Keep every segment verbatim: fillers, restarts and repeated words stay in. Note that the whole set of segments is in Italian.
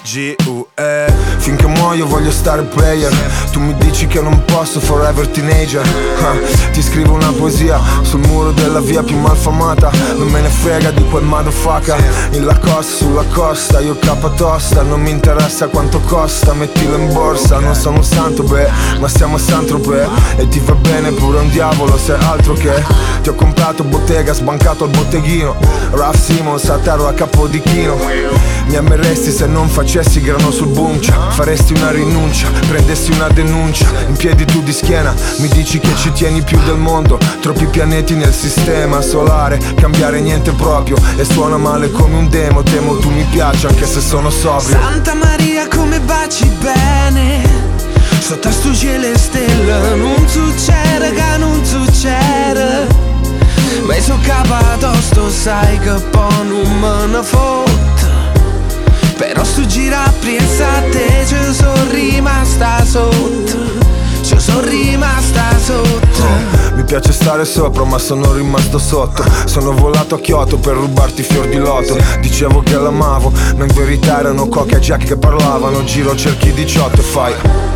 G U E. Finché muoio voglio stare player. Tu mi dici che non posso, forever teenager. uh, Ti scrivo una poesia sul muro della via più malfamata. Non me ne frega di quel motherfucker in Lacoste sulla costa. Io capa tosta, non mi interessa quanto costa. Mettilo in borsa, non sono un santo beh, ma stiamo a Saint-Tropez. E ti va bene pure un diavolo, se altro che. Ti ho comprato bottega, sbancato al botteghino. Ralph Simons a terra a Capodichino. Mi ameresti se non facessi grano sul buncia. Faresti una rinuncia, prendessi una denuncia. In piedi tu di schiena, mi dici che ci tieni più del mondo. Troppi pianeti nel sistema solare, cambiare niente proprio. E suona male come un demo, temo tu mi piaci anche se sono sobrio. Santa Maria come baci bene, sotto sto cielo e stelle. Non succede che non succede, ma io so capatosto, sai che poi non me ne fotte. Però sto gira appresso a te, ci sono rimasta sotto, ci sono rimasta sotto. oh, Mi piace stare sopra ma sono rimasto sotto. Sono volato a Kyoto per rubarti fior di loto. Dicevo che l'amavo, ma in verità erano Coca e Jack che parlavano. Giro cerchi diciotto e fai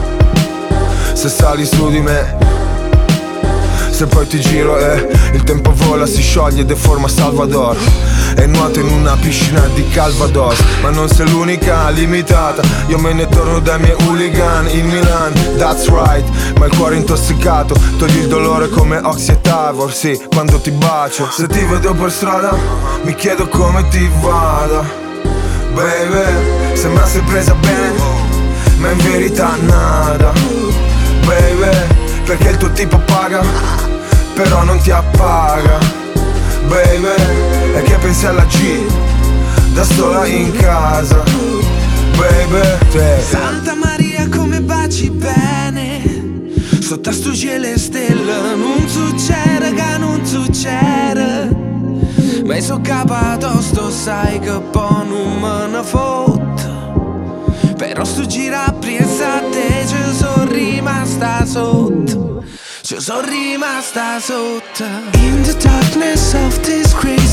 se sali su di me. Se poi ti giro e eh, il tempo vola, si scioglie e deforma Salvador. E nuoto in una piscina di Calvados. Ma non sei l'unica limitata, io me ne torno dai miei hooligan in Milan, that's right. Ma il cuore intossicato, togli il dolore come Oxy e Tavor. Sì, quando ti bacio. Se ti vedo per strada, mi chiedo come ti vada. Baby, sembra sei presa bene, ma in verità nada. Baby, perché il tuo tipo paga, però non ti appaga. Baby, e che pensi alla G, da sola in casa. Baby, te. Santa Maria come baci bene, sotto sto cielo e stelle. Non succede che non succede, ma io so capatosto, sai che poi non me ne fotte. Però sto gira appresso a te, ci sono rimasta sotto, ci sono rimasta sotto. In the darkness of this grave